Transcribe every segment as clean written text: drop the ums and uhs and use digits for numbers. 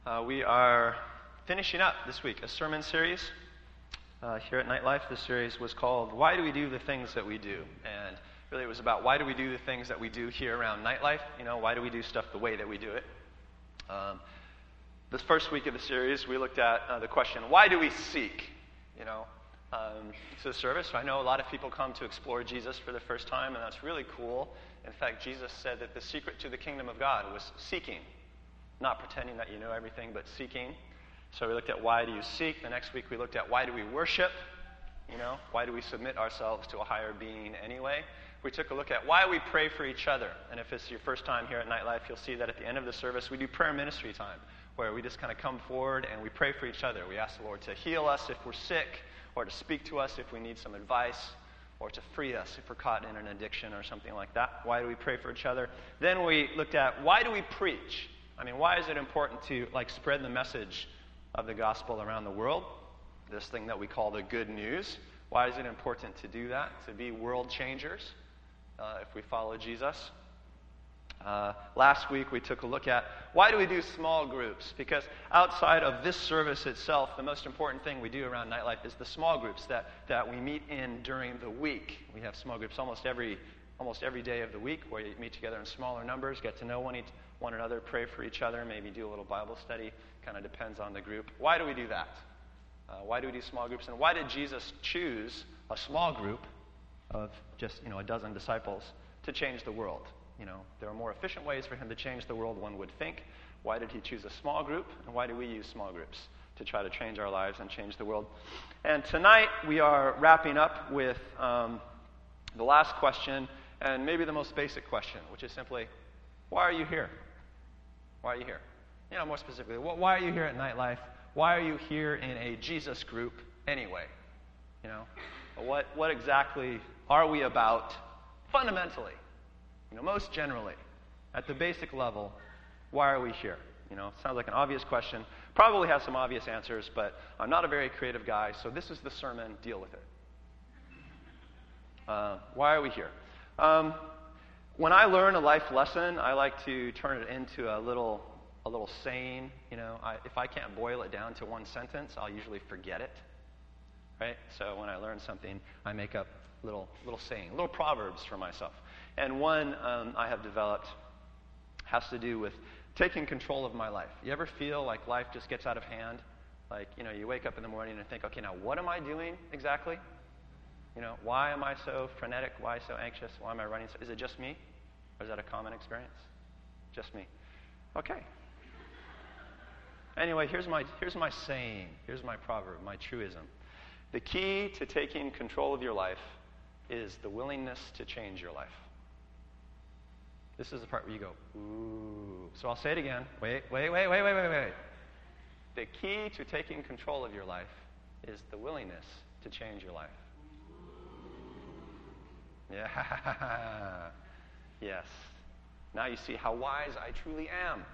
We are finishing up this week a sermon series here at Nightlife. This series was called Why Do We Do the Things That We Do? And really it was about why do we do the things that we do here around Nightlife? You know, why do we do stuff the way that we do it? This first week of the series, we looked at the question, why do we seek? You know, to the service. I know a lot of people come to explore Jesus for the first time, and that's really cool. In fact, Jesus said that the secret to the kingdom of God was seeking. Not pretending that you know everything, but seeking. So we looked at why do you seek. The next week we looked at why do we worship. You know, why do we submit ourselves to a higher being anyway? We took a look at why we pray for each other. And if it's your first time here at Nightlife, you'll see that at the end of the service we do prayer ministry time, where we just kind of come forward and we pray for each other. We ask the Lord to heal us if we're sick, or to speak to us if we need some advice, or to free us if we're caught in an addiction or something like that. Why do we pray for each other? Then we looked at why do we preach? I mean, why is it important to spread the message of the gospel around the world? This thing that we call the good news. Why is it important to do that? To be world changers if we follow Jesus. Last week we took a look at why do we do small groups? Because outside of this service itself, the most important thing we do around Nightlife is the small groups that we meet in during the week. We have small groups almost every day of the week where you meet together in smaller numbers, get to know one another, pray for each other, maybe do a little Bible study. Kind of depends on the group. Why do we do that? Why do we do small groups? And why did Jesus choose a small group of just a dozen disciples to change the world? You know, there are more efficient ways for him to change the world, one would think. Why did he choose a small group? And why do we use small groups to try to change our lives and change the world? And tonight we are wrapping up with the last question, and maybe the most basic question, which is simply, why are you here? Why are you here? You know, more specifically, why are you here at Nightlife? Why are you here in a Jesus group anyway? You know, what exactly are we about fundamentally? You know, most generally, at the basic level, why are we here? You know, it sounds like an obvious question. Probably has some obvious answers, but I'm not a very creative guy, so this is the sermon. Deal with it. Why are we here? When I learn a life lesson, I like to turn it into a little saying. You know, if I can't boil it down to one sentence, I'll usually forget it. Right? So when I learn something, I make up little saying, little proverbs for myself. And one I have developed has to do with taking control of my life. You ever feel like life just gets out of hand? Like, you know, you wake up in the morning and think, okay, now what am I doing exactly? You know, why am I so frenetic? Why so anxious? Why am I running so? Is it just me? Or is that a common experience? Just me. Okay. Anyway, here's my saying. Here's my proverb, my truism. The key to taking control of your life is the willingness to change your life. This is the part where you go, ooh. So I'll say it again. Wait. The key to taking control of your life is the willingness to change your life. Yeah. Yes. Now you see how wise I truly am.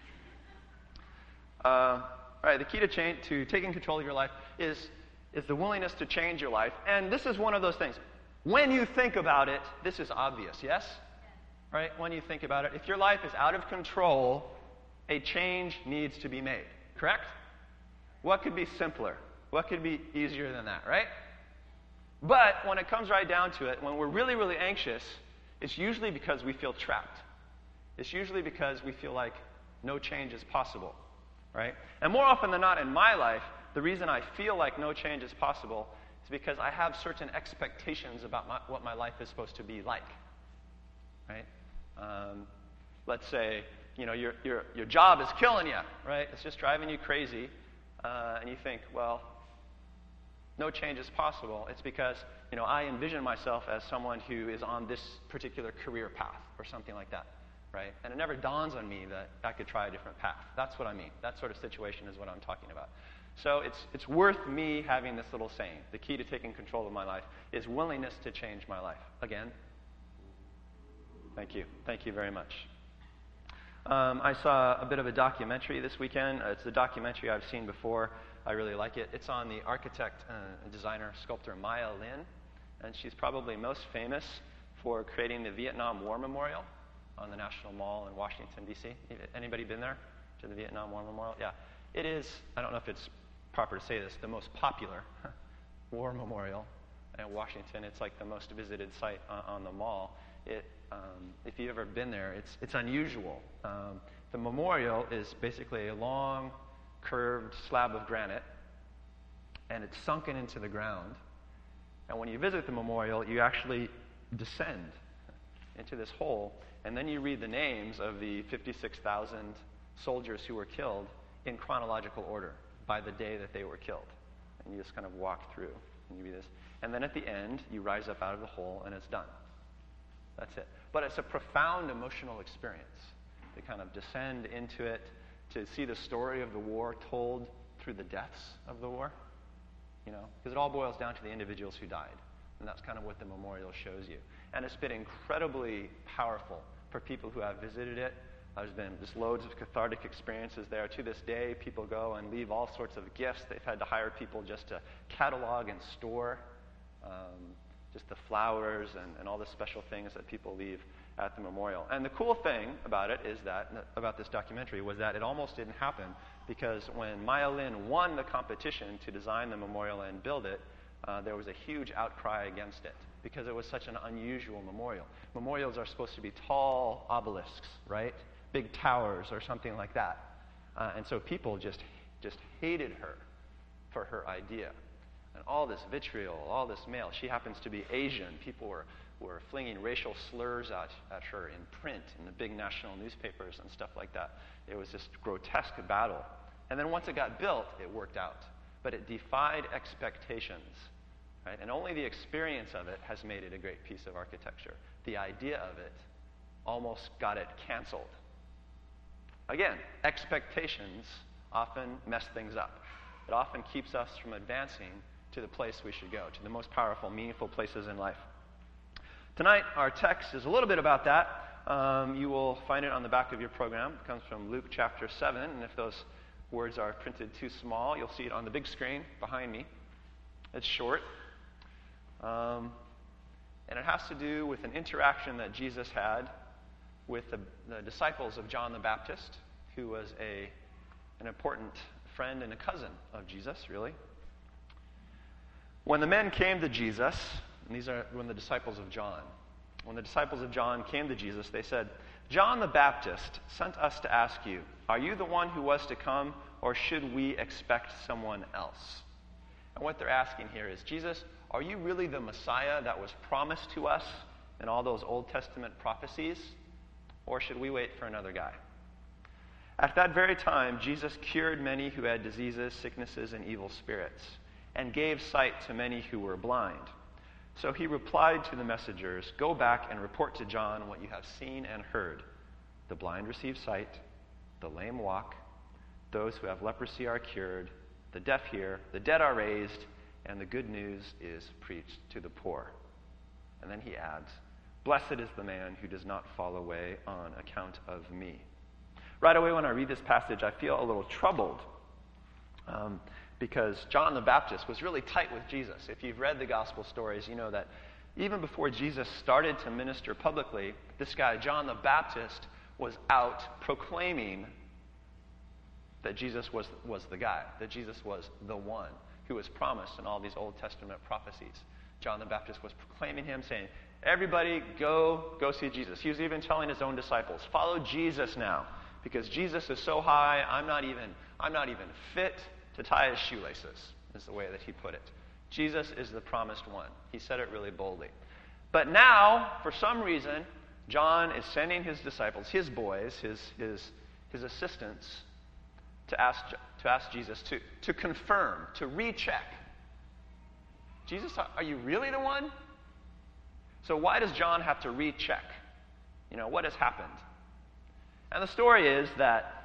All right. The key to taking control of your life is the willingness to change your life. And this is one of those things. When you think about it, this is obvious. Yes? Right? When you think about it, if your life is out of control, a change needs to be made. Correct? What could be simpler? What could be easier than that? Right? But when it comes right down to it, when we're really, really anxious, it's usually because we feel trapped. It's usually because we feel like no change is possible, right? And more often than not in my life, the reason I feel like no change is possible is because I have certain expectations about what my life is supposed to be like, right? Let's say, you know, your job is killing you, right? It's just driving you crazy, and you think, well, no change is possible. It's because, you know, I envision myself as someone who is on this particular career path or something like that, right? And it never dawns on me that I could try a different path. That's what I mean. That sort of situation is what I'm talking about. So it's worth me having this little saying. The key to taking control of my life is willingness to change my life. Again, thank you. Thank you very much. I saw a bit of a documentary this weekend. It's a documentary I've seen before. I really like it. It's on the architect, designer, sculptor Maya Lin, and she's probably most famous for creating the Vietnam War Memorial on the National Mall in Washington, D.C. Anybody been there? to the Vietnam War Memorial? Yeah. It is, I don't know if it's proper to say this, the most popular war memorial in Washington. It's like the most visited site on the mall. If you've ever been there, it's unusual. The memorial is basically a long, curved slab of granite, and it's sunken into the ground. And when you visit the memorial, you actually descend into this hole, and then you read the names of the 56,000 soldiers who were killed in chronological order by the day that they were killed. And you just kind of walk through, and you read this. And then at the end, you rise up out of the hole, and it's done. That's it. But it's a profound emotional experience to kind of descend into it, to see the story of the war told through the deaths of the war, because it all boils down to the individuals who died. And that's kind of what the memorial shows you. And it's been incredibly powerful for people who have visited it. There's been just loads of cathartic experiences there. To this day, people go and leave all sorts of gifts. They've had to hire people just to catalog and store just the flowers and all the special things that people leave at the memorial. And the cool thing about it is that, about this documentary, was that it almost didn't happen, because when Maya Lin won the competition to design the memorial and build it, there was a huge outcry against it, because it was such an unusual memorial. Memorials are supposed to be tall obelisks, right? Big towers or something like that. And so people just hated her for her idea. And all this vitriol, all this mail. She happens to be Asian. People were flinging racial slurs at her in print in the big national newspapers and stuff like that. It was this grotesque battle. And then once it got built, it worked out. But it defied expectations. Right? And only the experience of it has made it a great piece of architecture. The idea of it almost got it canceled. Again, expectations often mess things up. It often keeps us from advancing to the place we should go, to the most powerful, meaningful places in life. Tonight, our text is a little bit about that. You will find it on the back of your program. It comes from Luke chapter 7, and if those words are printed too small, you'll see it on the big screen behind me. It's short. And it has to do with an interaction that Jesus had with the disciples of John the Baptist, who was an important friend and a cousin of Jesus, really. When the men came to Jesus, and these are when the disciples of John, when the disciples of John came to Jesus, they said, "John the Baptist sent us to ask you, are you the one who was to come, or should we expect someone else?" And what they're asking here is, Jesus, are you really the Messiah that was promised to us in all those Old Testament prophecies, or should we wait for another guy? At that very time, Jesus cured many who had diseases, sicknesses, and evil spirits, and gave sight to many who were blind. So he replied to the messengers, "Go back and report to John what you have seen and heard. The blind receive sight, the lame walk, those who have leprosy are cured, the deaf hear, the dead are raised, and the good news is preached to the poor." And then he adds, "Blessed is the man who does not fall away on account of me." Right away when I read this passage, I feel a little troubled because John the Baptist was really tight with Jesus. If you've read the gospel stories, you know that even before Jesus started to minister publicly, this guy, John the Baptist, was out proclaiming that Jesus was the guy, that Jesus was the one who was promised in all these Old Testament prophecies. John the Baptist was proclaiming him, saying, "Everybody go see Jesus." He was even telling his own disciples, "Follow Jesus now, because Jesus is so high, I'm not even fit to tie his shoelaces," is the way that he put it. Jesus is the promised one. He said it really boldly. But now, for some reason, John is sending his disciples, his boys, his assistants, to ask Jesus to confirm, to recheck. Jesus, are you really the one? So why does John have to recheck? What has happened? And the story is that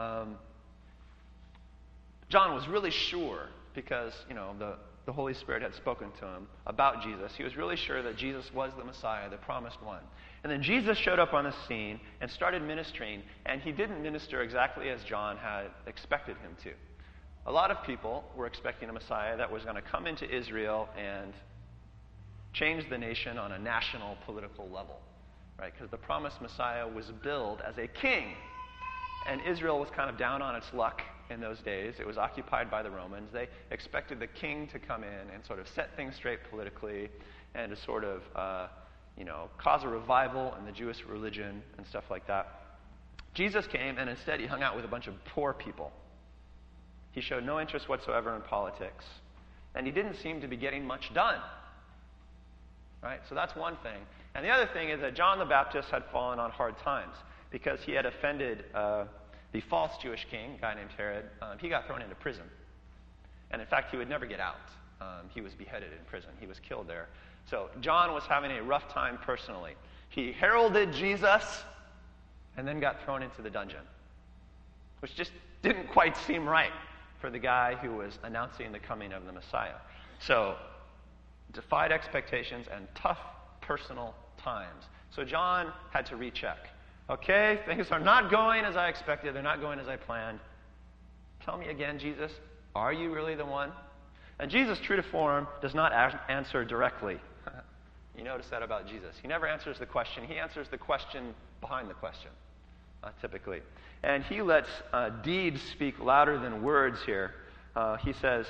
John was really sure, because the Holy Spirit had spoken to him about Jesus. He was really sure that Jesus was the Messiah, the promised one. And then Jesus showed up on the scene and started ministering, and he didn't minister exactly as John had expected him to. A lot of people were expecting a Messiah that was going to come into Israel and change the nation on a national political level, right? Because the promised Messiah was billed as a king. And Israel was kind of down on its luck in those days. It was occupied by the Romans. They expected the king to come in and sort of set things straight politically and to sort of, cause a revival in the Jewish religion and stuff like that. Jesus came, and instead he hung out with a bunch of poor people. He showed no interest whatsoever in politics, and he didn't seem to be getting much done. Right? So that's one thing. And the other thing is that John the Baptist had fallen on hard times because he had offended the false Jewish king, a guy named Herod. He got thrown into prison. And in fact, he would never get out. He was beheaded in prison. He was killed there. So John was having a rough time personally. He heralded Jesus and then got thrown into the dungeon, which just didn't quite seem right for the guy who was announcing the coming of the Messiah. So, defied expectations and tough personal times. So John had to recheck. Okay, things are not going as I expected. They're not going as I planned. Tell me again, Jesus, are you really the one? And Jesus, true to form, does not answer directly. You notice that about Jesus. He never answers the question. He answers the question behind the question, typically. And he lets deeds speak louder than words here. He says,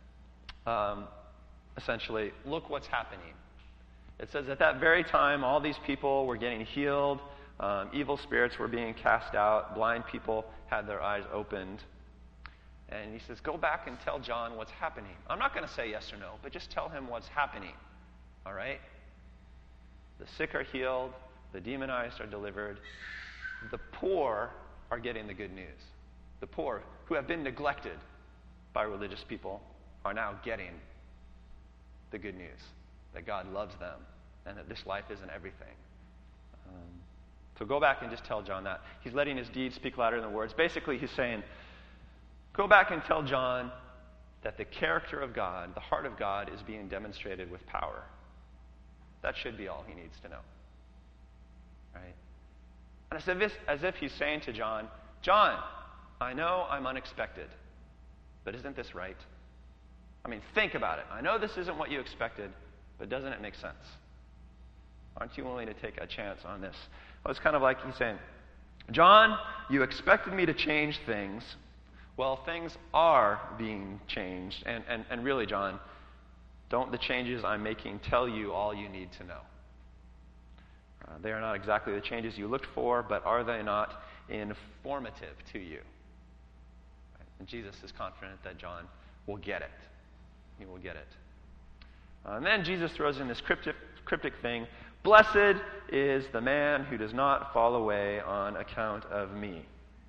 essentially, look what's happening. It says at that very time, all these people were getting healed. Evil spirits were being cast out. Blind people had their eyes opened. And he says, go back and tell John what's happening. I'm not going to say yes or no, but just tell him what's happening. All right? The sick are healed. The demonized are delivered. The poor are getting the good news. The poor, who have been neglected by religious people, are now getting the good news that God loves them and that this life isn't everything. So go back and just tell John that. He's letting his deeds speak louder than words. Basically, he's saying, go back and tell John that the character of God, the heart of God, is being demonstrated with power. That should be all he needs to know. Right? And as if he's saying to John, John, I know I'm unexpected, but isn't this right? I mean, think about it. I know this isn't what you expected, but doesn't it make sense? Aren't you willing to take a chance on this? Well, it's kind of like he's saying, John, you expected me to change things. Well, things are being changed. And really, John, don't the changes I'm making tell you all you need to know? They are not exactly the changes you looked for, but are they not informative to you? Right? And Jesus is confident that John will get it. He will get it. And then Jesus throws in this cryptic thing. Blessed is the man who does not fall away on account of me.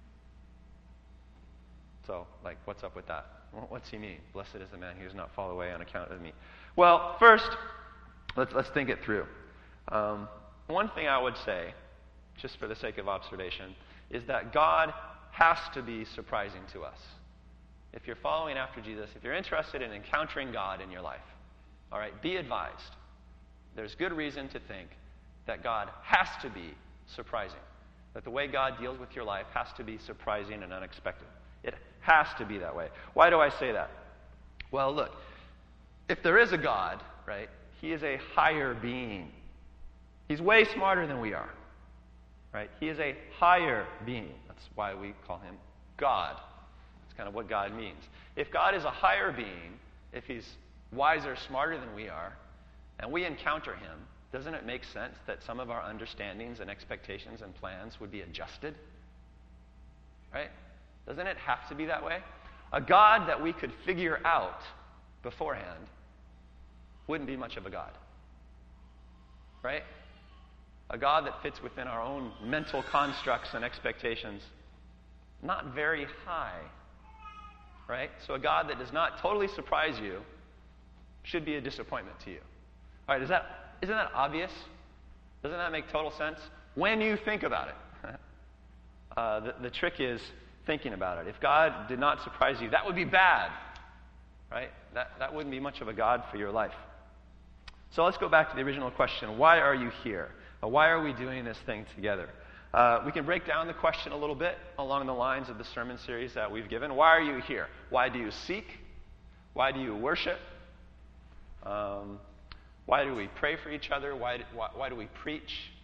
So, what's up with that? What's he mean? Blessed is the man who does not fall away on account of me. Well, first, let's think it through. One thing I would say, just for the sake of observation, is that God has to be surprising to us. If you're following after Jesus, if you're interested in encountering God in your life, all right, be advised. There's good reason to think that God has to be surprising. That the way God deals with your life has to be surprising and unexpected. It has to be that way. Why do I say that? Well, look, if there is a God, right, he is a higher being. He's way smarter than we are. Right? He is a higher being. That's why we call him God. That's kind of what God means. If God is a higher being, if he's wiser, smarter than we are, and we encounter him, doesn't it make sense that some of our understandings and expectations and plans would be adjusted? Right? Doesn't it have to be that way? A God that we could figure out beforehand wouldn't be much of a God. Right? A God that fits within our own mental constructs and expectations, not very high. Right? So a God that does not totally surprise you should be a disappointment to you. All right, isn't that obvious? Doesn't that make total sense? When you think about it. The trick is thinking about it. If God did not surprise you, that would be bad. Right? That wouldn't be much of a God for your life. So let's go back to the original question. Why are you here? Why are we doing this thing together? We can break down the question a little bit along the lines of the sermon series that we've given. Why are you here? Why do you seek? Why do you worship? Why do we pray for each other? Why do we preach?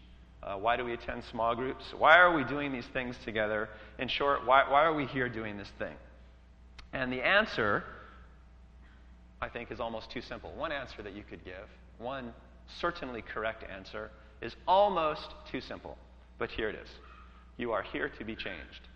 Why do we attend small groups? Why are we doing these things together? In short, why are we here doing this thing? And the answer, I think, is almost too simple. One answer that you could give, one certainly correct answer, is almost too simple. But here it is. You are here to be changed.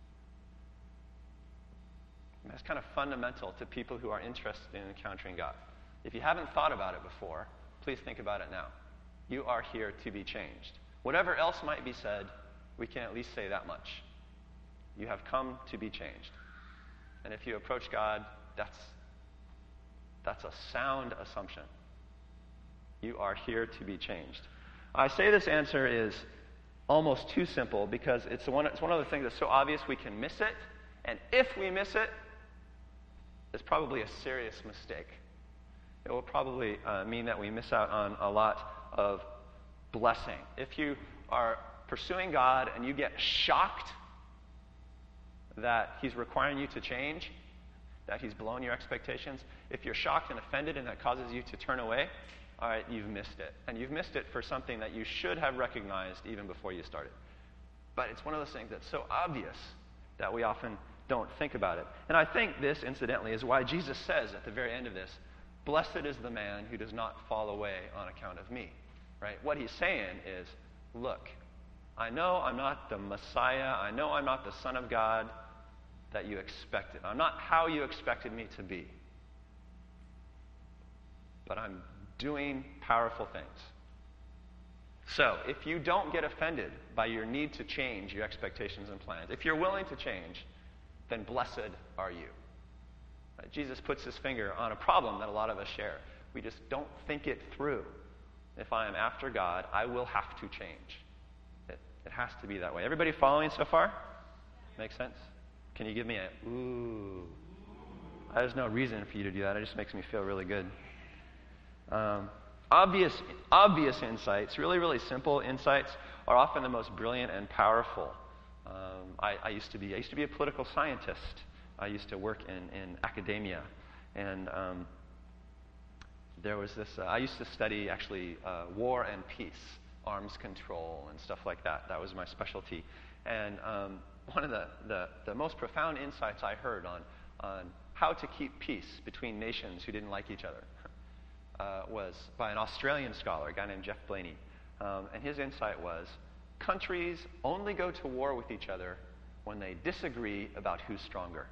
And that's kind of fundamental to people who are interested in encountering God. If you haven't thought about it before, please think about it now. You are here to be changed. Whatever else might be said, we can at least say that much. You have come to be changed. And if you approach God, that's a sound assumption. You are here to be changed. I say this answer is almost too simple because it's one of the things that's so obvious we can miss it. And if we miss it, it's probably a serious mistake. It will probably mean that we miss out on a lot of blessing. If you are pursuing God and you get shocked that He's requiring you to change, that He's blown your expectations, if you're shocked and offended and that causes you to turn away, all right, you've missed it. And you've missed it for something that you should have recognized even before you started. But it's one of those things that's so obvious that we often don't think about it. And I think this, incidentally, is why Jesus says at the very end of this, "Blessed is the man who does not fall away on account of me." Right? What He's saying is, look, I know I'm not the Messiah. I know I'm not the Son of God that you expected. I'm not how you expected me to be. But I'm doing powerful things. So, if you don't get offended by your need to change your expectations and plans, if you're willing to change, then blessed are you. Right? Jesus puts His finger on a problem that a lot of us share. We just don't think it through. If I am after God, I will have to change. It has to be that way. Everybody following so far? Makes sense? Can you give me a ooh? There's no reason for you to do that. It just makes me feel really good. Obvious insights, really, really simple insights, are often the most brilliant and powerful. I used to be a political scientist. I used to work in academia, and there was this. I used to study actually war and peace, arms control, and stuff like that. That was my specialty. And one of the most profound insights I heard on how to keep peace between nations who didn't like each other was by an Australian scholar, a guy named Jeff Blaney. And his insight was, countries only go to war with each other when they disagree about who's stronger.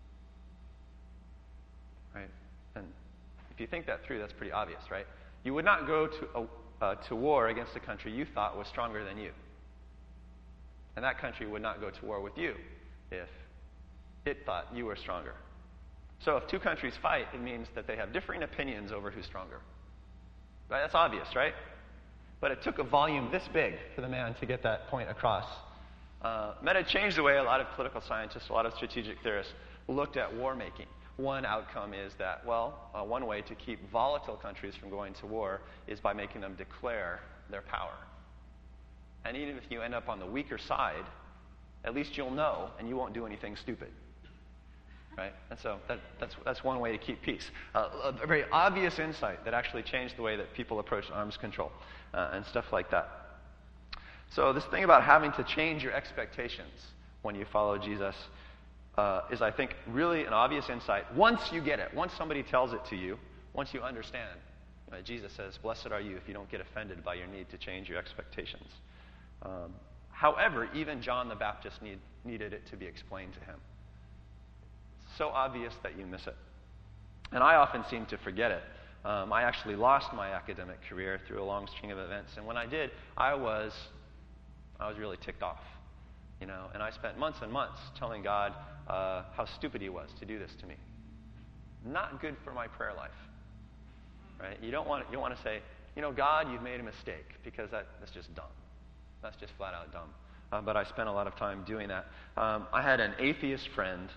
Right? And if you think that through, that's pretty obvious, right? You would not go to war against a country you thought was stronger than you. And that country would not go to war with you if it thought you were stronger. So if two countries fight, it means that they have differing opinions over who's stronger. Right? That's obvious, right? But it took a volume this big for the man to get that point across. That had changed the way a lot of political scientists, a lot of strategic theorists looked at war making. One outcome is that, one way to keep volatile countries from going to war is by making them declare their power. And even if you end up on the weaker side, at least you'll know and you won't do anything stupid. Right? And so that's one way to keep peace. A very obvious insight that actually changed the way that people approach arms control and stuff like that. So this thing about having to change your expectations when you follow Jesus is, I think, really an obvious insight. Once you get it, once somebody tells it to you, once you understand, Jesus says, "Blessed are you if you don't get offended by your need to change your expectations." However, even John the Baptist needed it to be explained to him. So obvious that you miss it. And I often seem to forget it. I actually lost my academic career through a long string of events. And when I did, I was really ticked off. And I spent months and months telling God how stupid He was to do this to me. Not good for my prayer life. Right? You don't want to say, God, you've made a mistake, because that's just dumb. That's just flat out dumb. But I spent a lot of time doing that. I had an atheist friend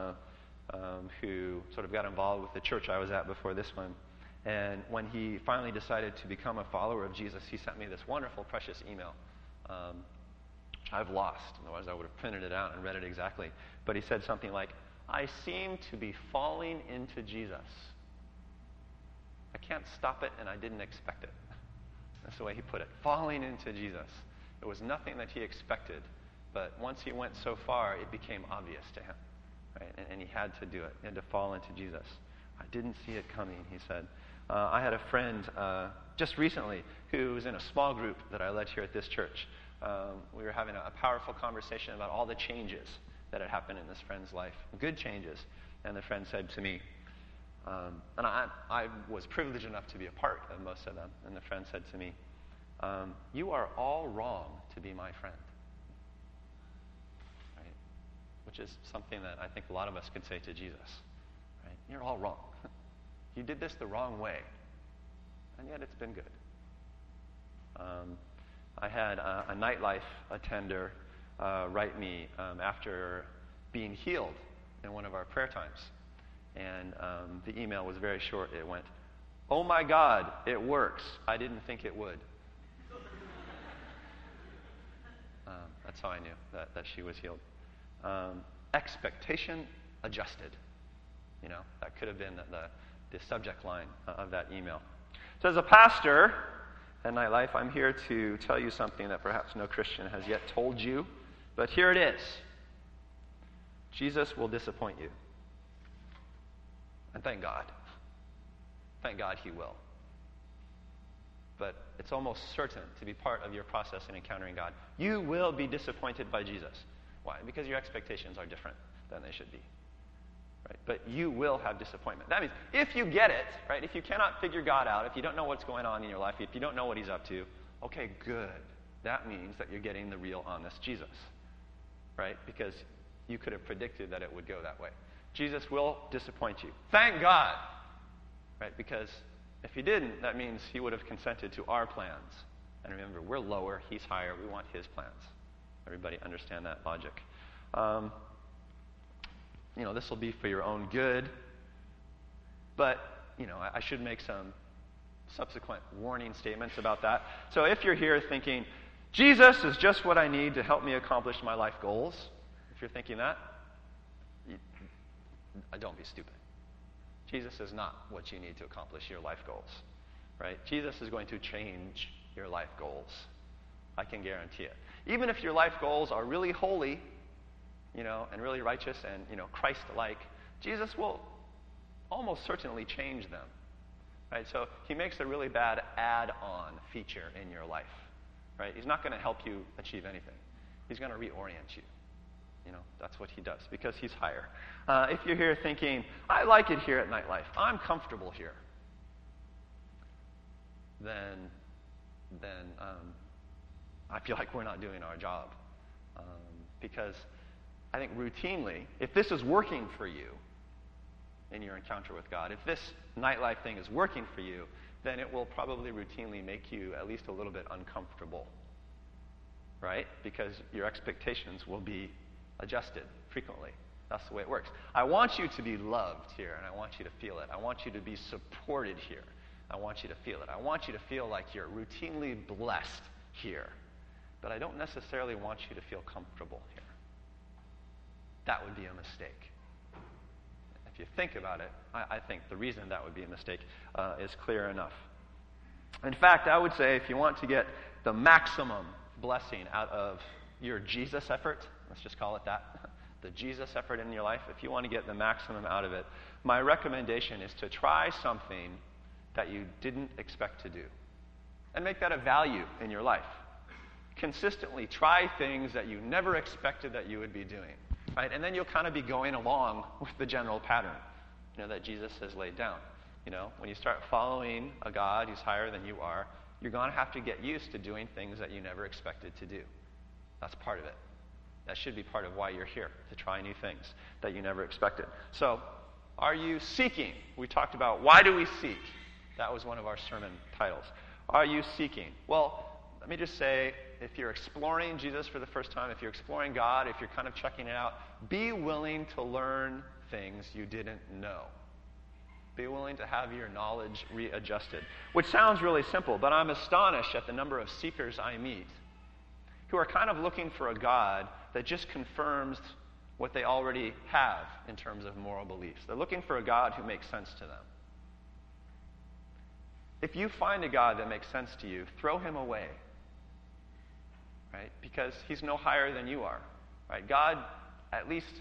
who sort of got involved with the church I was at before this one. And when he finally decided to become a follower of Jesus, he sent me this wonderful, precious email, which I've lost. Otherwise, I would have printed it out and read it exactly. But he said something like, "I seem to be falling into Jesus. I can't stop it, and I didn't expect it." That's the way he put it. Falling into Jesus. It was nothing that he expected, but once he went so far, it became obvious to him, right? And he had to do it. He had to fall into Jesus. I didn't see it coming, he said. I had a friend just recently who was in a small group that I led here at this church. We were having a powerful conversation about all the changes that had happened in this friend's life, good changes. And the friend said to me, and I was privileged enough to be a part of most of them, and the friend said to me, you are all wrong to be my friend. Right? Which is something that I think a lot of us could say to Jesus. Right? You're all wrong. You did this the wrong way, and yet it's been good. I had a nightlife attender write me after being healed in one of our prayer times. And the email was very short. It went, "Oh my God, it works. I didn't think it would." That's how I knew that she was healed. Expectation adjusted. You know, that could have been the subject line of that email. So as a pastor at Nightlife, I'm here to tell you something that perhaps no Christian has yet told you, but here it is. Jesus will disappoint you. And thank God. Thank God he will. But it's almost certain to be part of your process in encountering God. You will be disappointed by Jesus. Why? Because your expectations are different than they should be. Right? But you will have disappointment. That means if you get it, right, if you cannot figure God out, if you don't know what's going on in your life, if you don't know what he's up to, okay, good. That means that you're getting the real, honest Jesus. Right? Because you could have predicted that it would go that way. Jesus will disappoint you. Thank God. Right? Because if he didn't, that means he would have consented to our plans. And remember, we're lower, he's higher, we want his plans. Everybody understand that logic. This will be for your own good. But, I should make some subsequent warning statements about that. So if you're here thinking, Jesus is just what I need to help me accomplish my life goals, if you're thinking that, don't be stupid. Jesus is not what you need to accomplish your life goals, right? Jesus is going to change your life goals. I can guarantee it. Even if your life goals are really holy, and really righteous and, Christ-like, Jesus will almost certainly change them, right? So he makes a really bad add-on feature in your life, right? He's not going to help you achieve anything. He's going to reorient you. That's what he does because he's higher. If you're here thinking, I like it here at Nightlife, I'm comfortable here, then I feel like we're not doing our job. Because I think routinely, if this is working for you in your encounter with God, if this Nightlife thing is working for you, then it will probably routinely make you at least a little bit uncomfortable, right? Because your expectations will be adjusted frequently. That's the way it works. I want you to be loved here, and I want you to feel it. I want you to be supported here. I want you to feel it. I want you to feel like you're routinely blessed here. But I don't necessarily want you to feel comfortable here. That would be a mistake. If you think about it, I think the reason that would be a mistake is clear enough. In fact, I would say if you want to get the maximum blessing out of your Jesus effort, let's just call it that, the Jesus effort in your life, if you want to get the maximum out of it, my recommendation is to try something that you didn't expect to do. And make that a value in your life. Consistently try things that you never expected that you would be doing. Right? And then you'll kind of be going along with the general pattern, that Jesus has laid down. When you start following a God who's higher than you are, you're going to have to get used to doing things that you never expected to do. That's part of it. That should be part of why you're here, to try new things that you never expected. So, are you seeking? We talked about why do we seek? That was one of our sermon titles. Are you seeking? Well, let me just say, if you're exploring Jesus for the first time, if you're exploring God, if you're kind of checking it out, be willing to learn things you didn't know. Be willing to have your knowledge readjusted. Which sounds really simple, but I'm astonished at the number of seekers I meet who are kind of looking for a God that just confirms what they already have in terms of moral beliefs. They're looking for a God who makes sense to them. If you find a God that makes sense to you, throw him away. right? Because he's no higher than you are, right? God, at least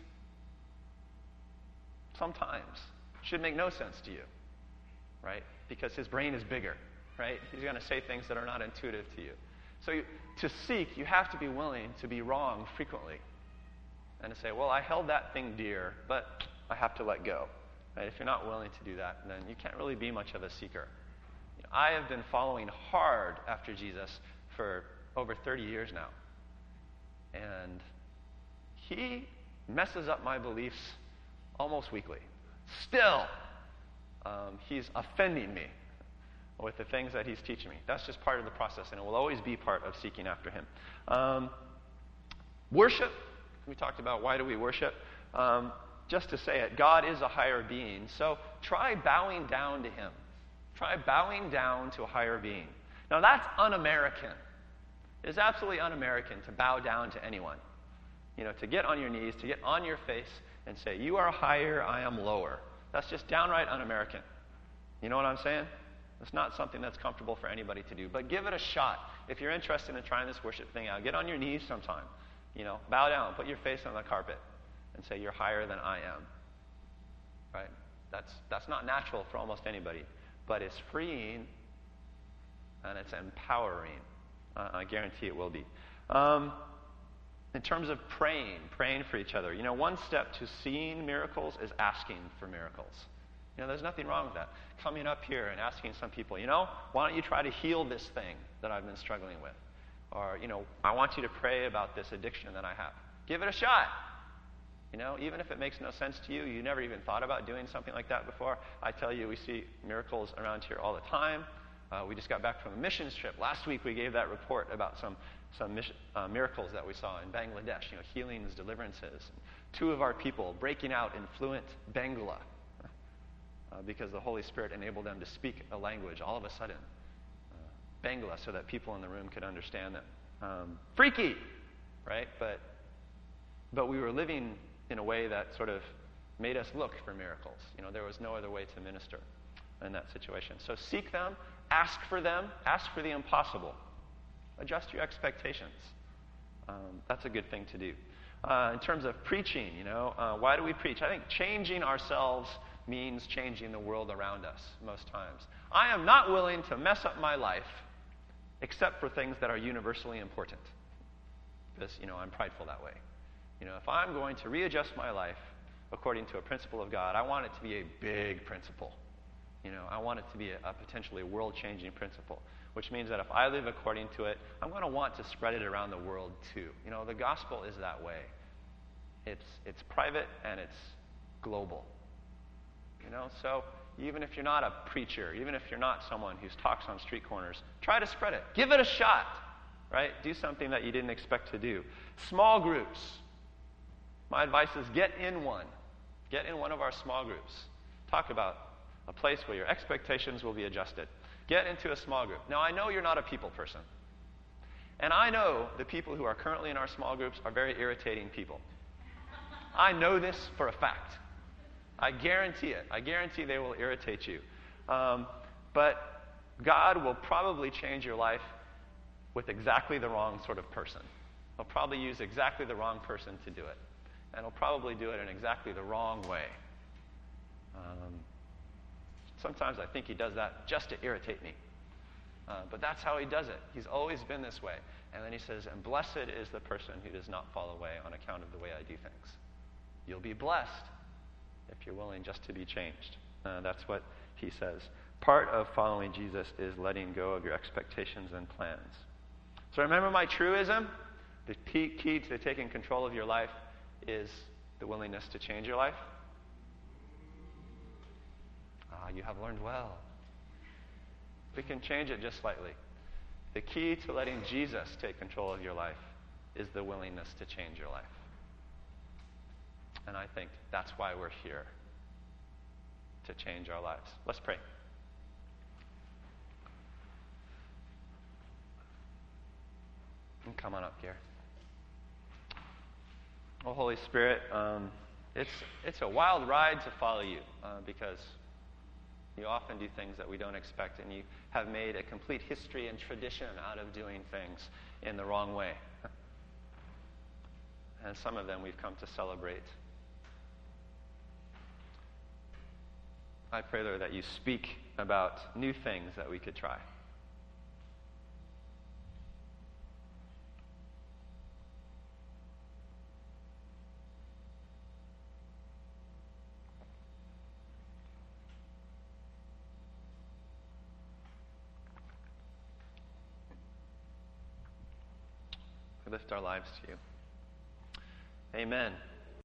sometimes, should make no sense to you, right? Because his brain is bigger, right? He's going to say things that are not intuitive to you. So to seek, you have to be willing to be wrong frequently and to say, well, I held that thing dear, but I have to let go. Right? If you're not willing to do that, then you can't really be much of a seeker. I have been following hard after Jesus for over 30 years now. And he messes up my beliefs almost weekly. Still, he's offending me with the things that he's teaching me. That's just part of the process, and it will always be part of seeking after him. Worship. We talked about why do we worship. Just to say it, God is a higher being, so try bowing down to him. Try bowing down to a higher being. Now that's un-American. It is absolutely un-American to bow down to anyone. To get on your knees, to get on your face and say, you are higher, I am lower. That's just downright un-American. You know what I'm saying? It's not something that's comfortable for anybody to do. But give it a shot. If you're interested in trying this worship thing out, get on your knees sometime. Bow down, put your face on the carpet, and say, you're higher than I am. Right? That's not natural for almost anybody. But it's freeing, and it's empowering. I guarantee it will be. In terms of praying for each other, one step to seeing miracles is asking for miracles. There's nothing wrong with that. Coming up here and asking some people, why don't you try to heal this thing that I've been struggling with? Or, I want you to pray about this addiction that I have. Give it a shot. Even if it makes no sense to you, you never even thought about doing something like that before. I tell you, we see miracles around here all the time. We just got back from a missions trip. Last week we gave that report about some miracles that we saw in Bangladesh, healings, deliverances. 2 of our people breaking out in fluent Bangla because the Holy Spirit enabled them to speak a language all of a sudden. Bangla, so that people in the room could understand them. Freaky, right? But we were living in a way that sort of made us look for miracles. There was no other way to minister in that situation. So seek them, ask for them, ask for the impossible. Adjust your expectations. That's a good thing to do. In terms of preaching, why do we preach? I think changing ourselves means changing the world around us most times. I am not willing to mess up my life except for things that are universally important. Because, I'm prideful that way. If I'm going to readjust my life according to a principle of God, I want it to be a big principle. I want it to be a potentially world-changing principle, which means that if I live according to it, I'm going to want to spread it around the world too. The gospel is that way. It's private and it's global. So even if you're not a preacher, even if you're not someone who talks on street corners, try to spread it. Give it a shot, right? Do something that you didn't expect to do. Small groups. My advice is get in one. Get in one of our small groups. Talk about a place where your expectations will be adjusted. Get into a small group. Now, I know you're not a people person. And I know the people who are currently in our small groups are very irritating people. I know this for a fact. I guarantee it. I guarantee they will irritate you. But God will probably change your life with exactly the wrong sort of person. He'll probably use exactly the wrong person to do it. And he'll probably do it in exactly the wrong way. Sometimes I think he does that just to irritate me. But that's how he does it. He's always been this way. And then he says, and blessed is the person who does not fall away on account of the way I do things. You'll be blessed if you're willing just to be changed. That's what he says. Part of following Jesus is letting go of your expectations and plans. So remember my truism? The key to taking control of your life is the willingness to change your life. You have learned well. We can change it just slightly. The key to letting Jesus take control of your life is the willingness to change your life. And I think that's why we're here, to change our lives. Let's pray. And come on up here. Oh, Holy Spirit, it's a wild ride to follow you because You often do things that we don't expect, and you have made a complete history and tradition out of doing things in the wrong way. And some of them we've come to celebrate. I pray, Lord, that you speak about new things that we could try. We lift our lives to you. Amen.